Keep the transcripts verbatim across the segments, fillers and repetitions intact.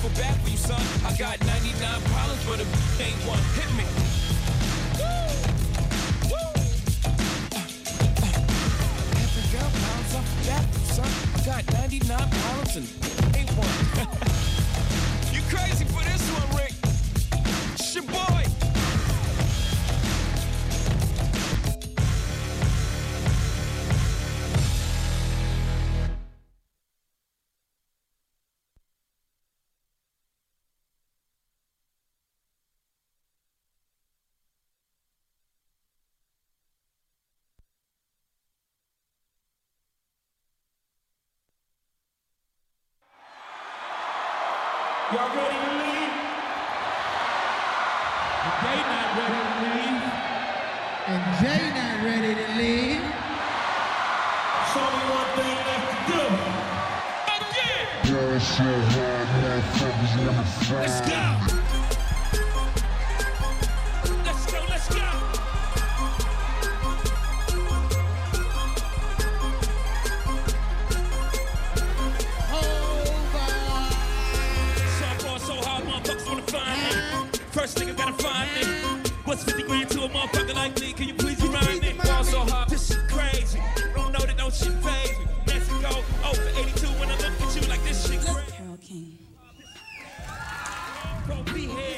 feel bad for you, son. I got ninety-nine problems, but it ain't one. Hit me. Woo! Woo! Uh, uh, every girl pounds off the back, son. I got ninety-nine problems and ain't one. You crazy for this one, Rick? It's your boy. Y'all ready to leave? But they not ready to leave. And Jay not ready to leave. There's only one thing left to do. Again! Let's go! Let's go, let's go! First nigga gotta find me. What's fifty grand to a motherfucker like me? Can you please remind me? Ball so hard, this shit crazy. Don't know that no shit phase me. Mexico, oh for eighty-two when I look at you like this shit crazy. Carol King. Bro, be here.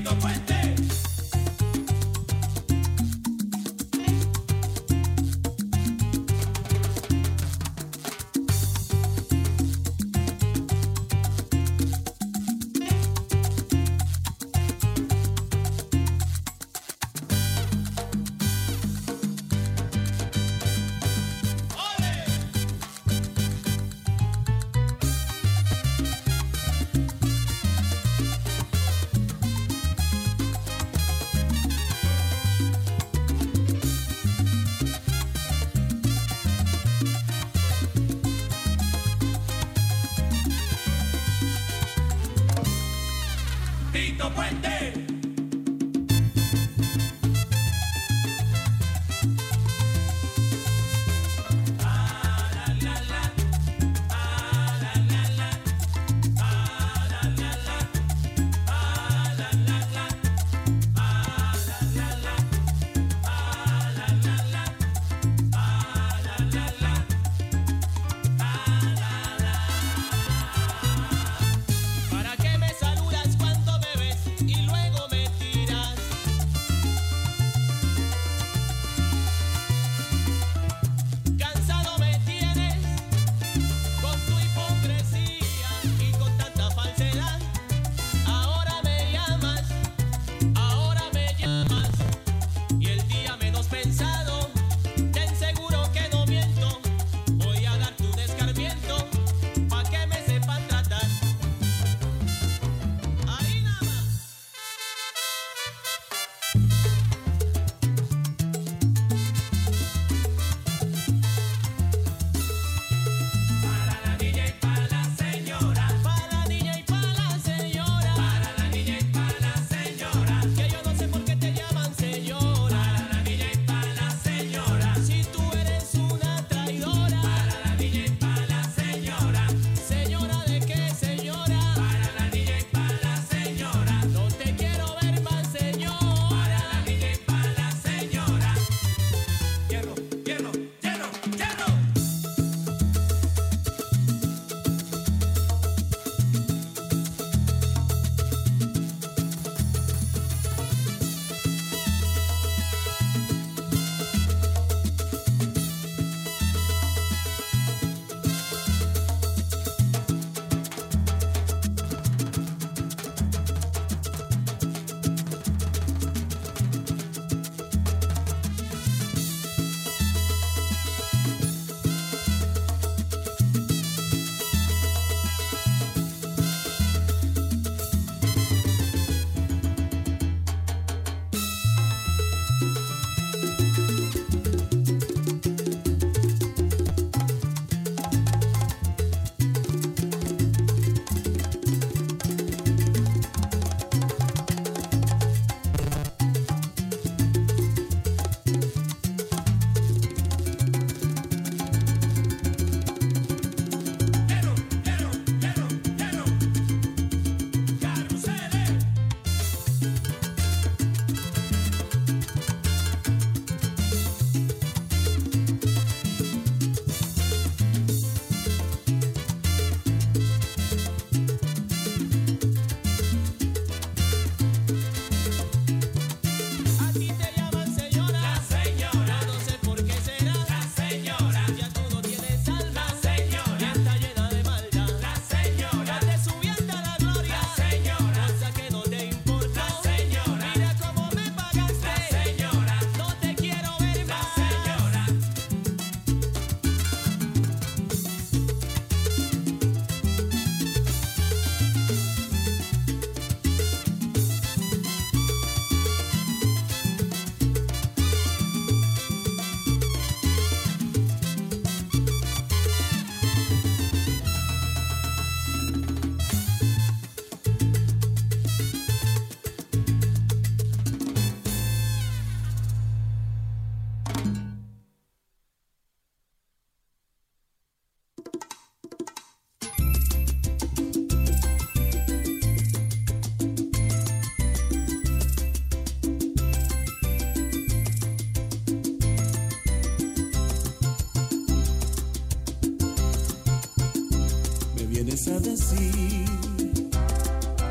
vienes a decir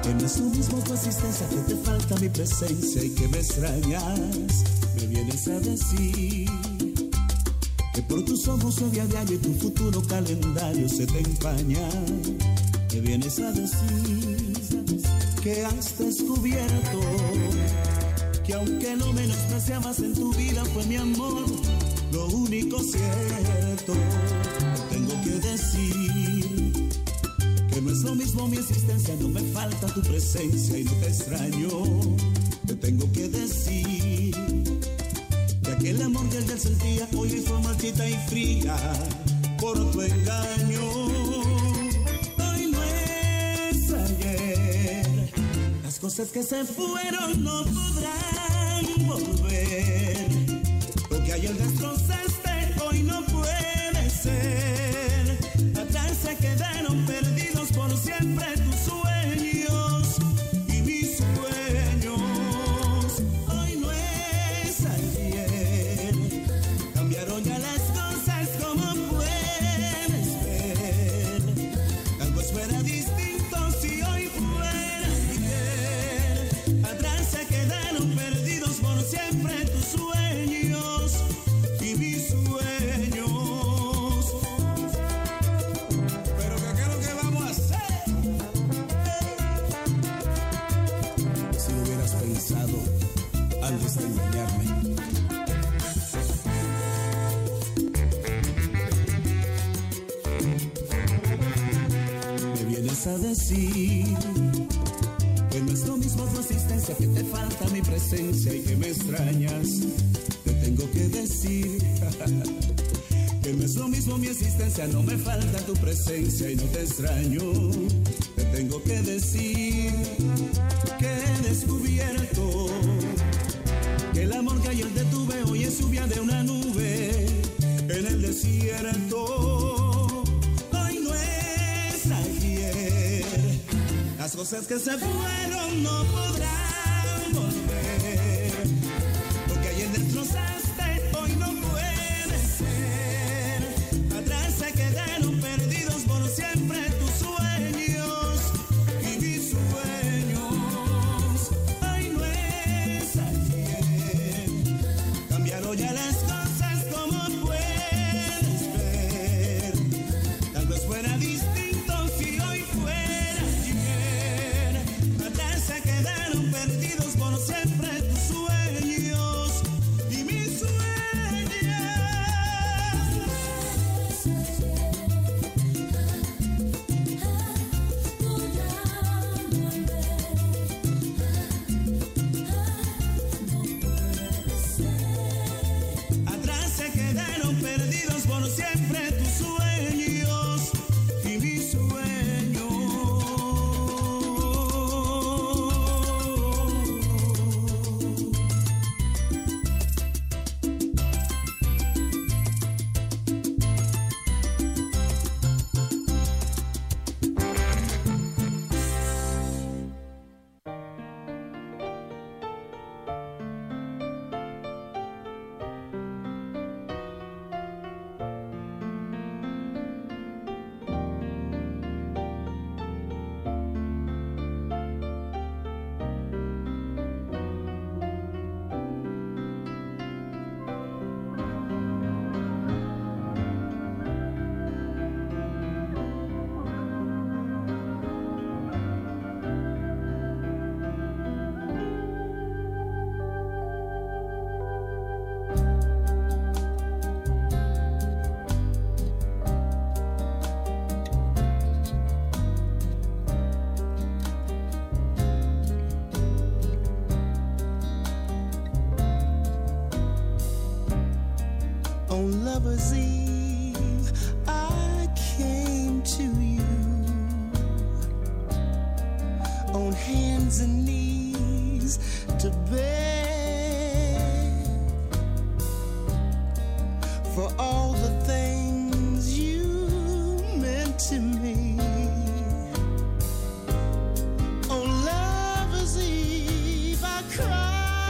Que no es lo mismo tu existencia, que te falta mi presencia y que me extrañas. Me vienes a decir que por tus ojos a diario y tu futuro calendario se te empaña. Me vienes a decir que has descubierto que aunque lo menospreciabas en tu vida fue mi amor lo único cierto. Te tengo que decir que no es lo mismo mi existencia, no me falta tu presencia y no te extraño. Te tengo que decir que aquel amor que él sentía hoy fue marchita y fría por tu engaño. Hoy no es ayer, las cosas que se fueron no podrán volver. Lo que ayer destrozaste hoy no puede ser. Atrás se quedaron perdidos por siempre tus sueños y mis sueños. Hoy no es ayer, cambiaron ya las cosas como puedes ver. Tal vez fuera distinto si hoy fuera ayer. Atrás se quedaron perdidos por siempre tus sueños y mis sueños. Pero ¿qué es lo que vamos a hacer? Si lo hubieras pensado antes de engañarme. Me vienes a decir que no es lo mismo tu existencia, que te falta mi presencia y que me extrañas. Te tengo que decir que no es lo mismo mi existencia, no me falta tu presencia y no te extraño. Te tengo que decir que he descubierto que el amor que ayer te tuve hoy es lluvia de una nube en el desierto. Hoy no es ayer, las cosas que se fueron no podrán volver. Lo que ayer destrozaste hoy no puede ser. Atrás se quedaron perdidos por siempre tus sueños y mis sueños. Hoy no es ayer, cambiaron ya las cosas como puedes ver. Tal vez fuera distinto si hoy fuera ayer. Atrás se quedaron perdidos por siempre tus sueños y mis sueños. Atrás se quedaron perdidos por siempre tus sueños y mis sueños. On Lover's Eve, I came to you on hands and knees to beg for all the things you meant to me. On Lover's Eve, I cried.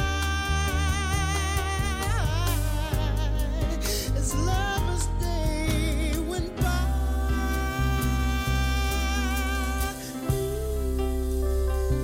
Lover's Day went by. Ooh.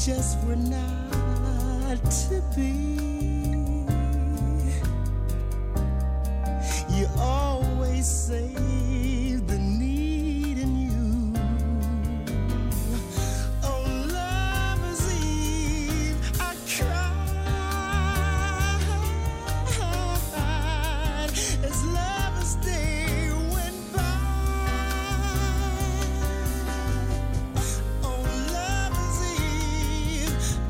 just were not to be. You always save the need in you. On Lover's Eve, I cried as Lover's Day went by. On Lover's Eve, I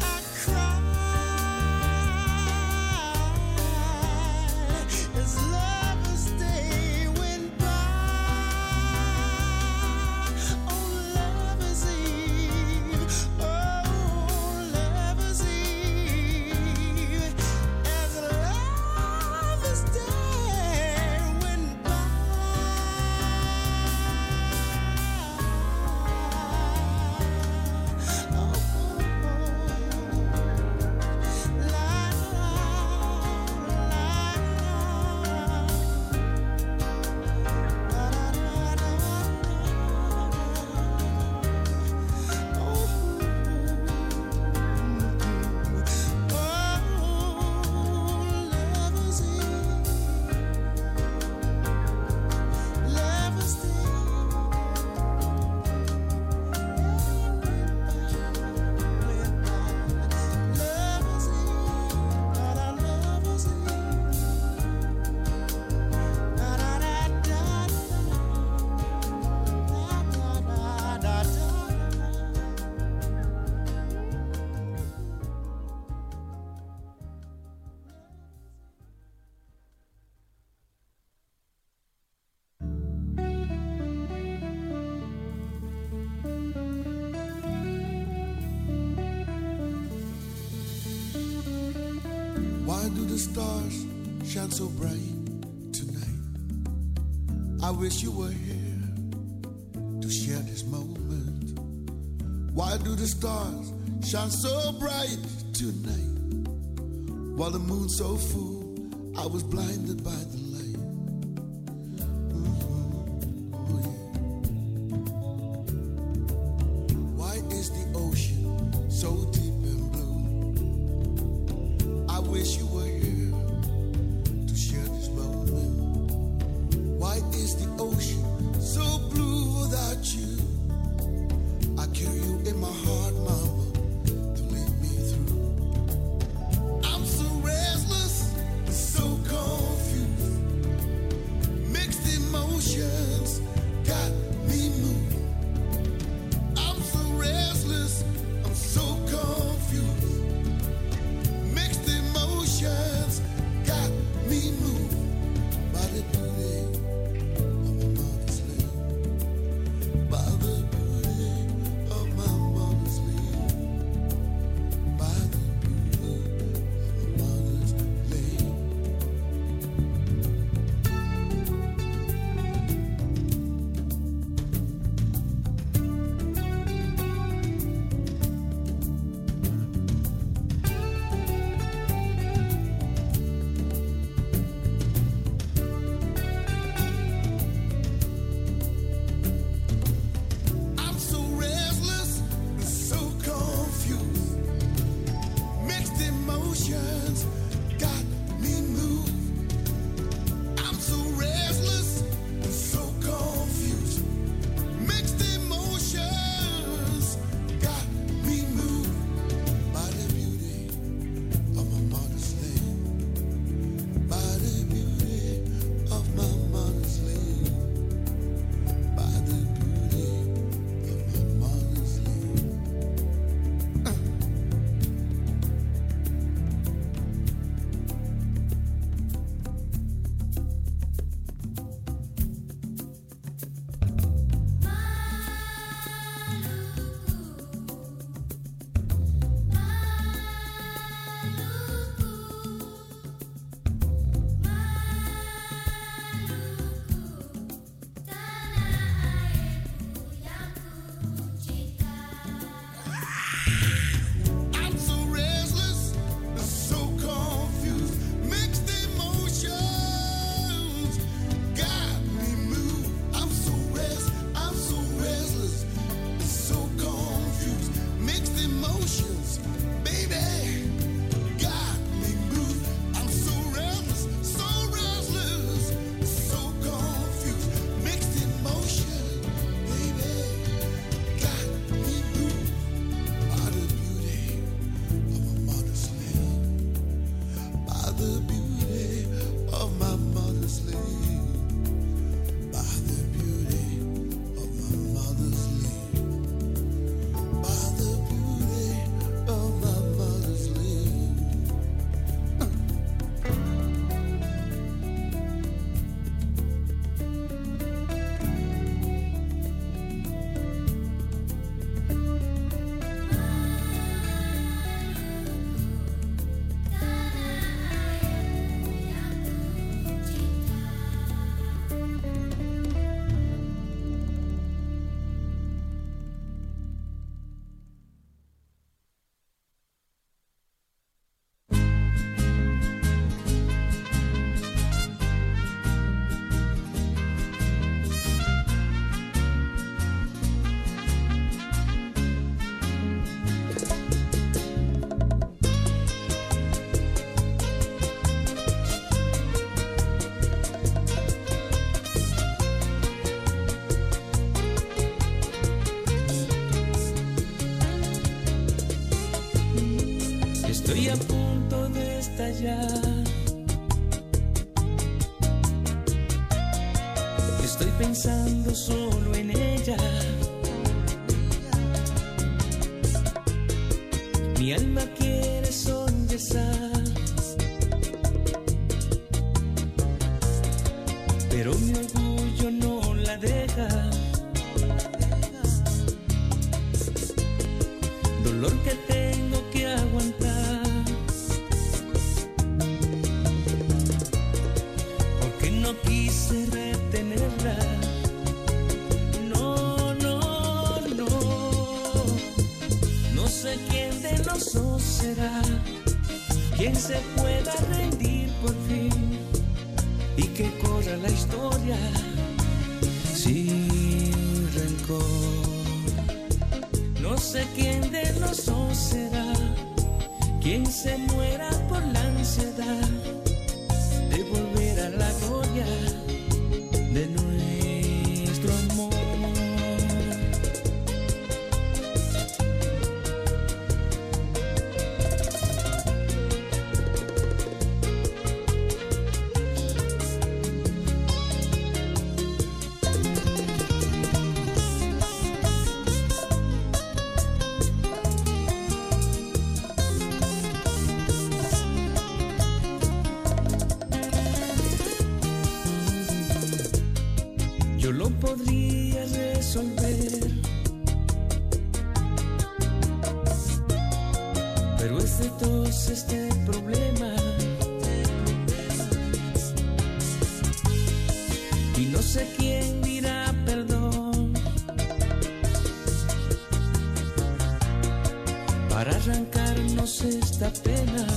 cried as Lover's Day went by. On Lover's Eve, oh Lover's Eve, as Lover's Day went by. Why do the stars shine so bright tonight? I wish you were here to share this moment. Why do the stars shine so bright tonight? While the moon's so full, I was blinded by the light. Mhm. Oh, yeah. Why is the ocean so deep and blue? I wish you were here to share this moment. Why is the ocean so blue without you? I carry you in my heart, mama, to lead me through. I'm so restless, so confused. Mixed emotions got me moved. I'm so restless, I'm so confused. Mixed emotions got me moved by the beauty of my mother's land. By the beauty of my mother's land. By the beauty of my mother's land. I'm so restless, so confused. Mixed emotions got me moved. I'm so restless, so confused. Mixed emotions got me moved by the beauty of my mother's land. By the beauty of my mother's land. By the beauty of my mother's land. Estoy a punto de estallar. Estoy pensando solo en ella. Mi alma quiere sollozar, pero mi orgullo no la deja. Dolor que tengo que aguantar, porque no quise retenerla. No, no, no. No sé quién de los dos será quien se pueda rendir por fin y que corra la historia sin rencor. No sé quién de los dos será quien se muera por la ansiedad de volver a la gloria de nuestro amor. Yo lo podría resolver, pero es de todos este problema, y no sé quién dirá perdón para arrancarnos esta pena.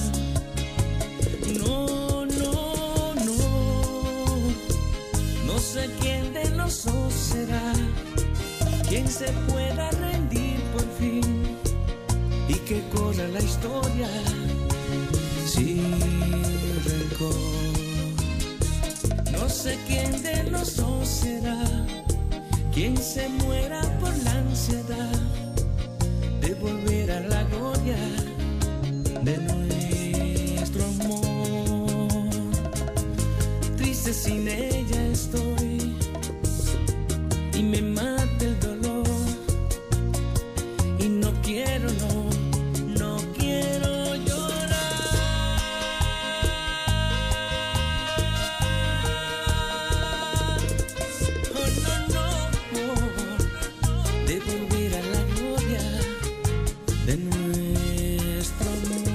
No, no, no, no sé quién de los dos será quien se pueda rendir por fin y que corra la historia sin rencor. No sé quién de los dos será quien se muera por la ansiedad de volver a la gloria de nuestro amor. Triste sin ella estoy y me mata el dolor, y no quiero, no, no quiero llorar. Oh, no, no, no, de volver a la gloria de nuestro amor.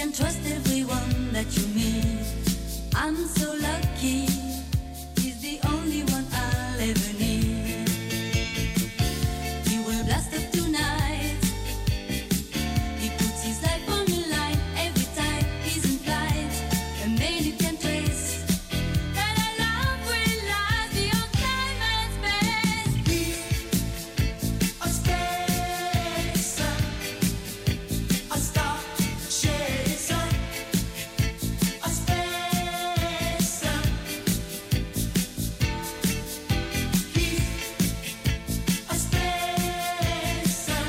can trust everyone that you meet. I'm so lucky, he's the only one I'll ever need. He will blast up tonight, he puts his life on the line every time he's in flight. And then you can trace that our love will last beyond time and space. He's a spacer, a star chaser, a spacer. He's a spacer,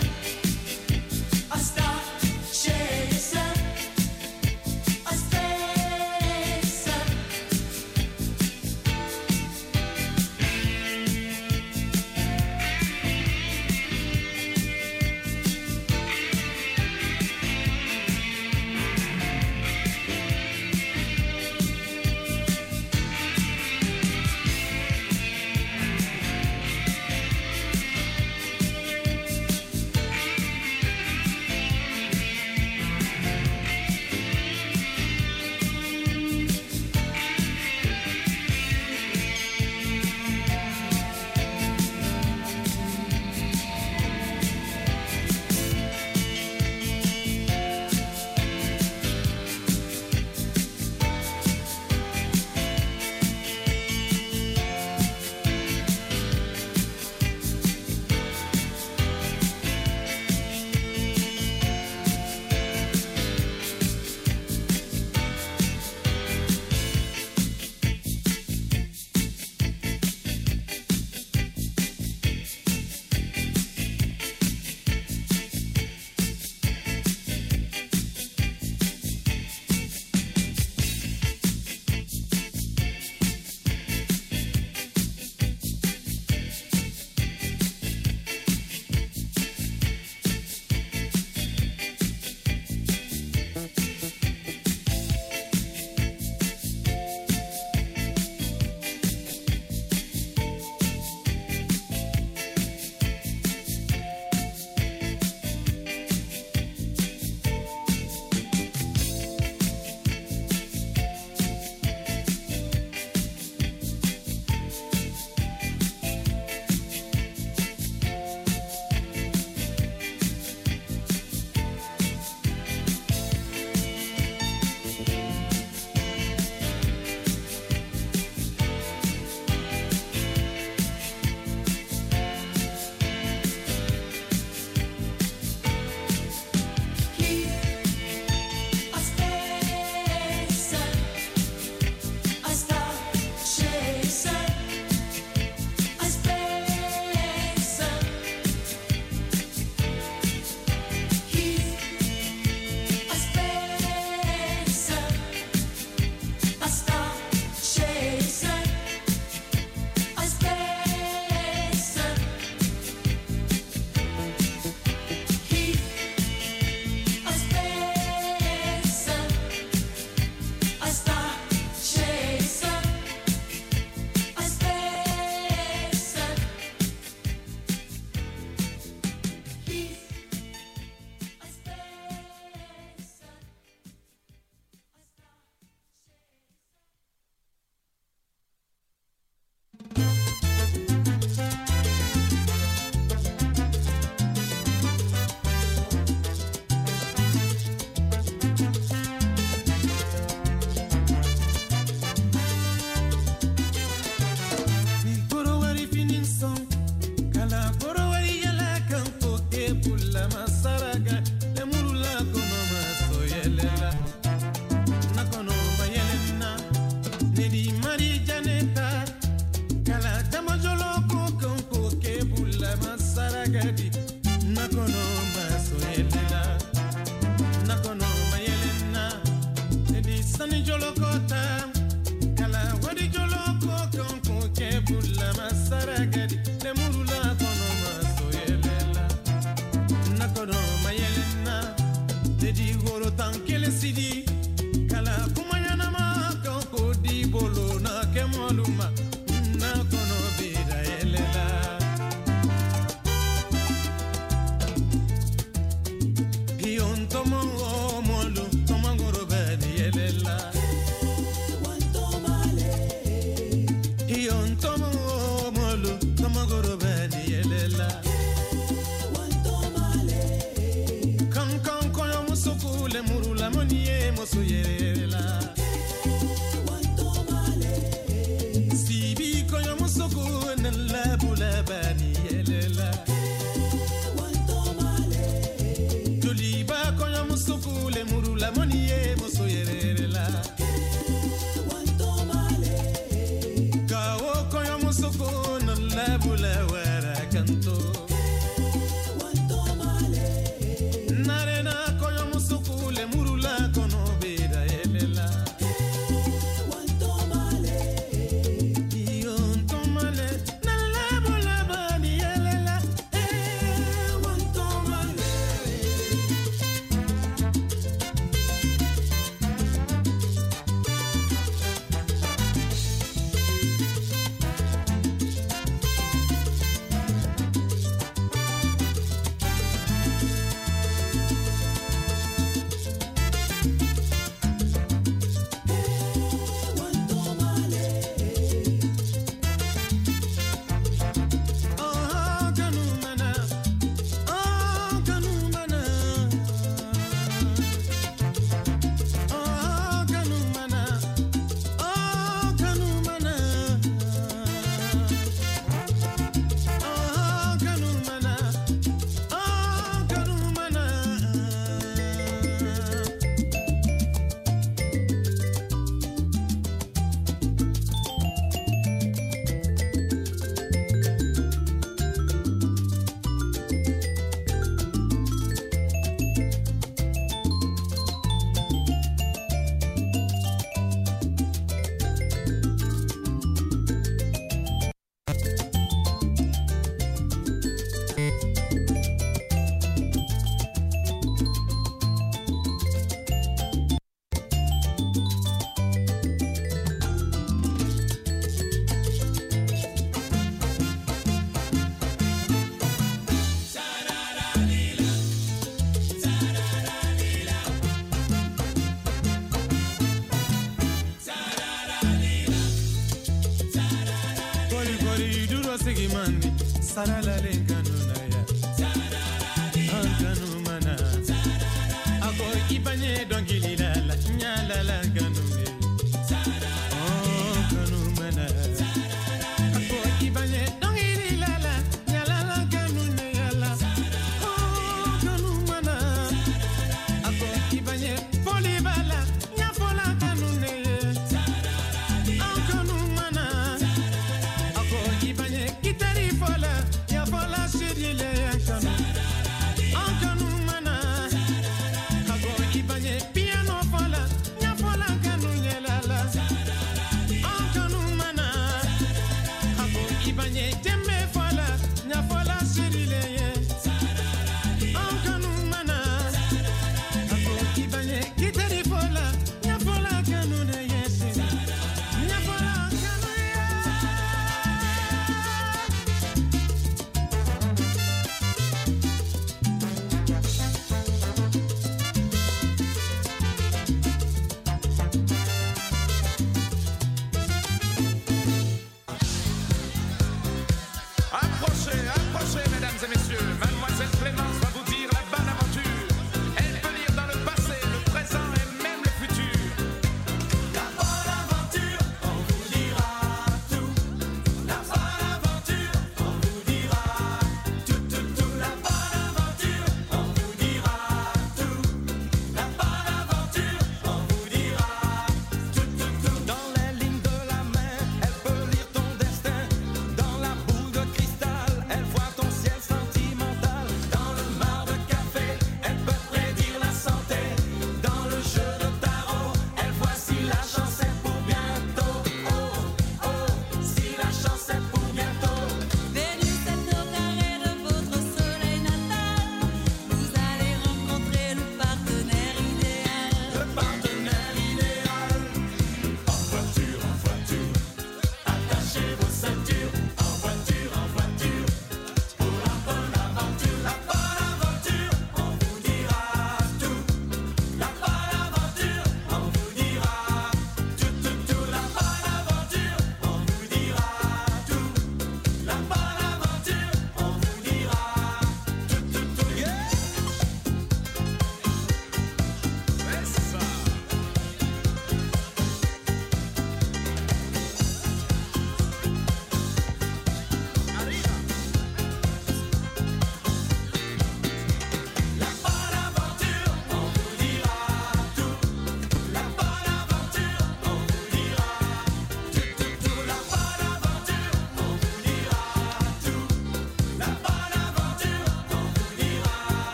a star chaser, a spacer. Tomo molu, tomo murula monie moso yerela sibi koyo musoko nalla bula bani yelela joliba koyo musoko le murula monie moso yerela kawo koyo musoko nalla bula wara kanto Sarala lengano ya Ankanu mana Ako ipanye dongili la la Nyala la kanu me Ankanu mana Ako ipanye dongili la la Nyala la kanu me yala Ankanu mana Ako ipanye foli bala Nyafola kanu me Ankanu mana Ako ipanye kitari fola Fola shedile yankanu Ankanu mana Ako ibanye piano fola Nya fola kanu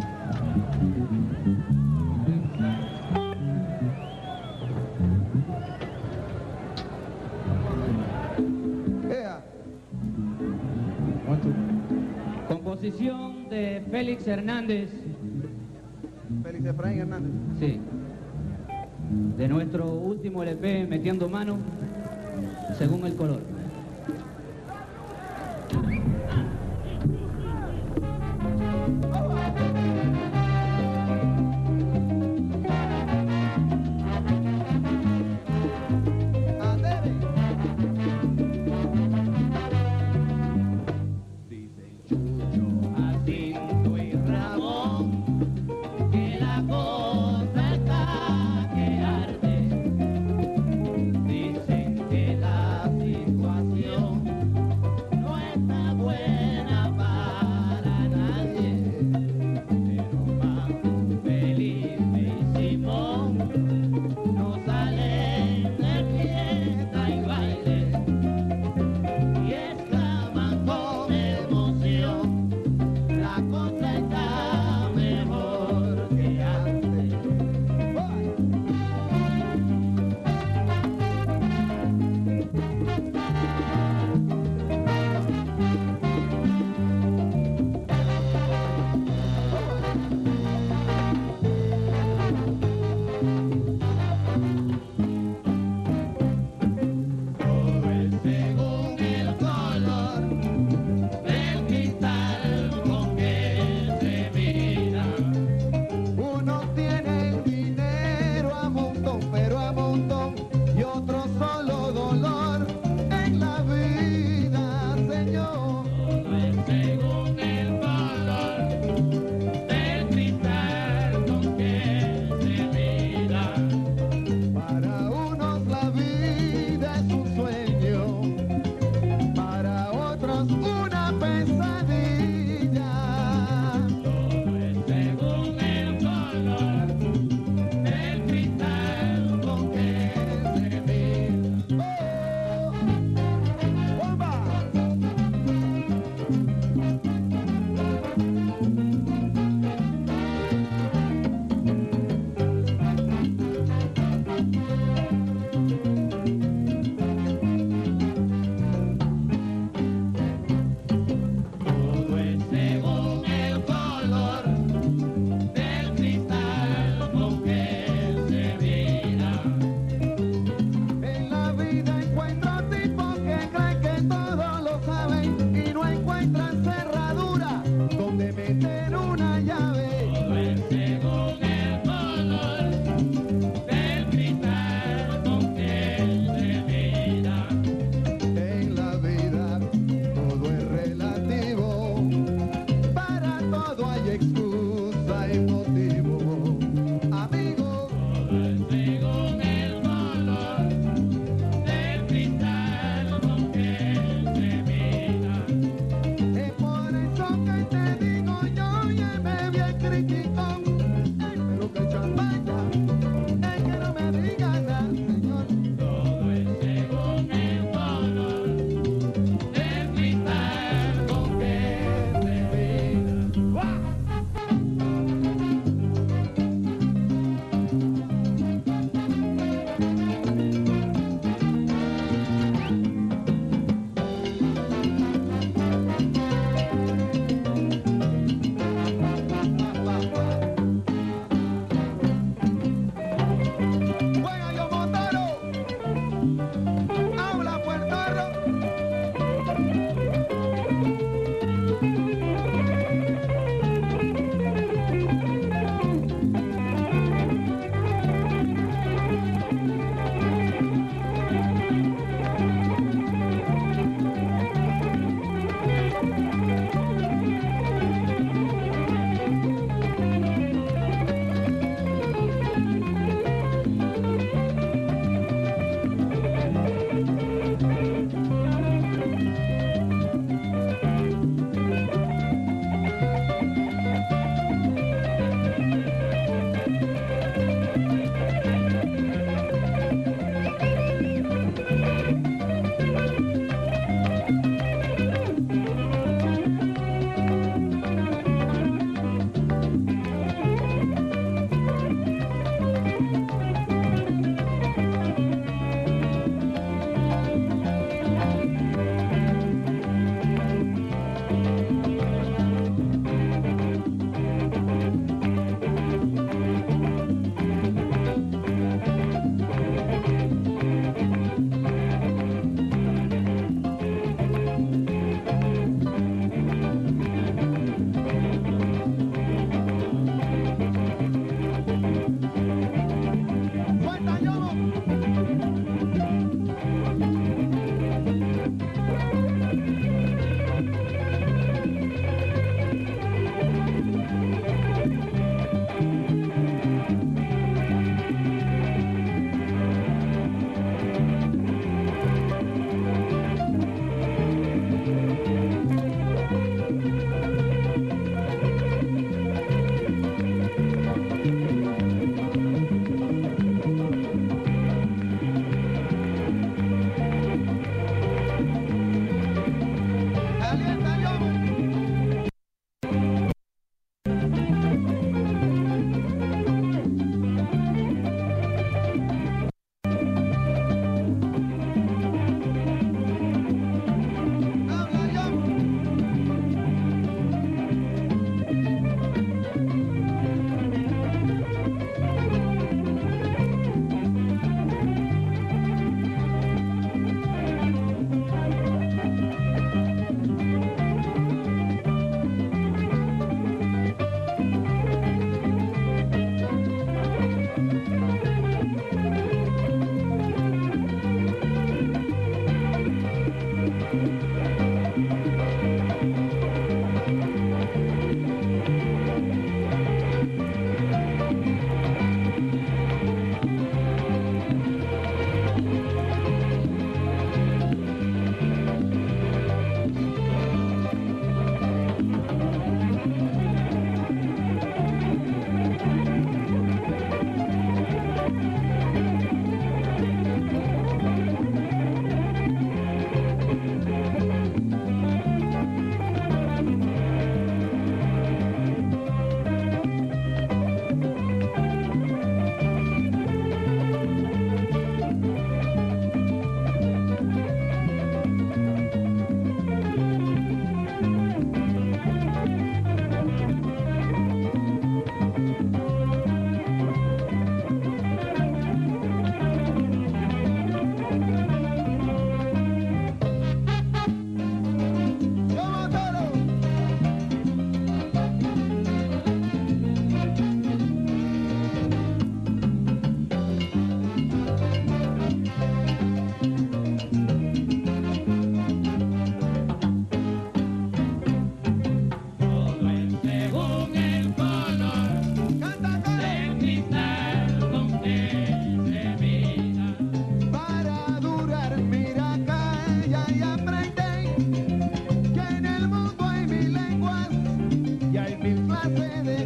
Composición de Félix Hernández. Félix Efraín Hernández. Sí. De nuestro último L P, Metiendo Mano, según el color. Dicen que la situación no está buena.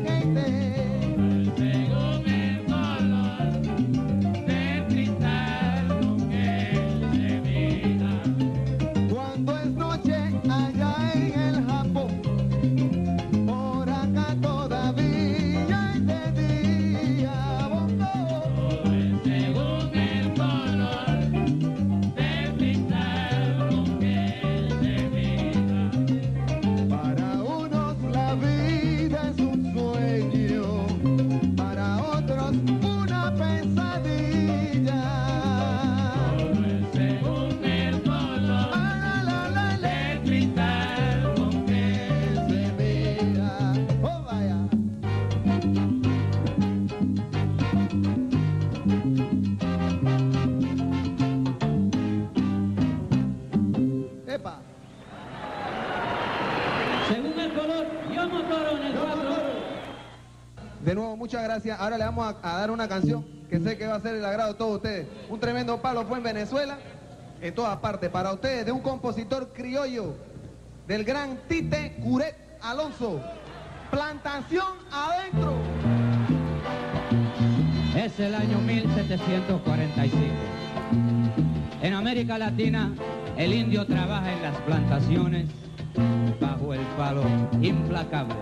De nuevo, muchas gracias. Ahora le vamos a, a dar una canción que sé que va a ser el agrado de todos ustedes. Un tremendo palo fue en Venezuela, en todas partes. Para ustedes, de un compositor criollo, del gran Tite Curet Alonso. Plantación Adentro. Es el año mil setecientos cuarenta y cinco. En América Latina, el indio trabaja en las plantaciones bajo el palo implacable.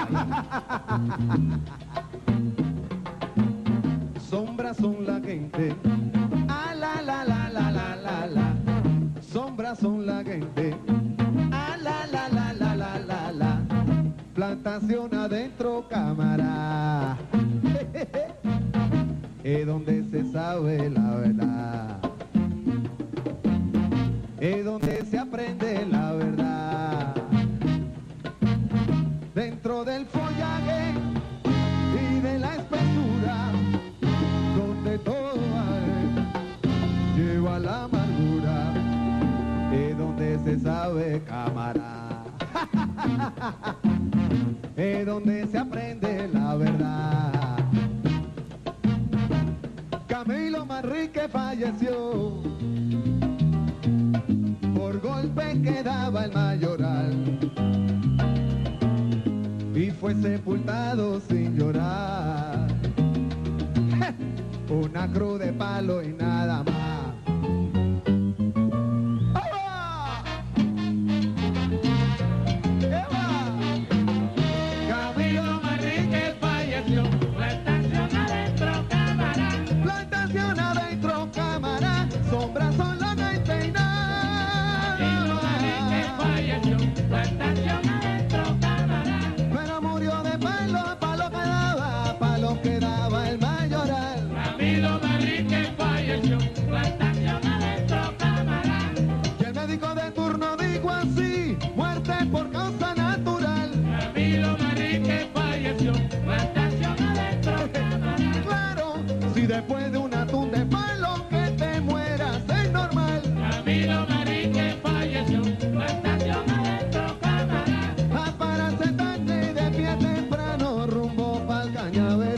Sombras son la gente. Ah, la, la, la, la, la, la, la. Sombras son la gente. Ah, la, la, la, la, la, la, la. Plantación adentro, cámara. Es donde se sabe la verdad. Es donde se aprende la verdad. Dentro del follaje y de la espesura, donde todo hay, lleva la amargura, es donde se sabe, cámara. Es donde se aprende la verdad. Camilo Manrique falleció por golpe que daba el mayoral y fue sepultado sin llorar. Una cruz de palo y nada más. Camilo Manrique falleció. Plantación adentro, cámara. Plantación adentro, cámara. Sombras son la gente y nada. Camilo Manrique falleció. Plantación adentro, cámara. Pero murió de palo, palo que daba, palo que daba el mayoral. Camilo Manrique falleció. Plantación adentro, cámara. Y el médico de turno dijo así: muerte por causa natural. Camilo Manrique falleció. Plantación adentro, cámara. Claro, si después de un atún de palo que te mueras es normal. Camilo Manrique falleció. Plantación adentro, cámara. A para sentarse de pie temprano rumbo pa'l cañaveral.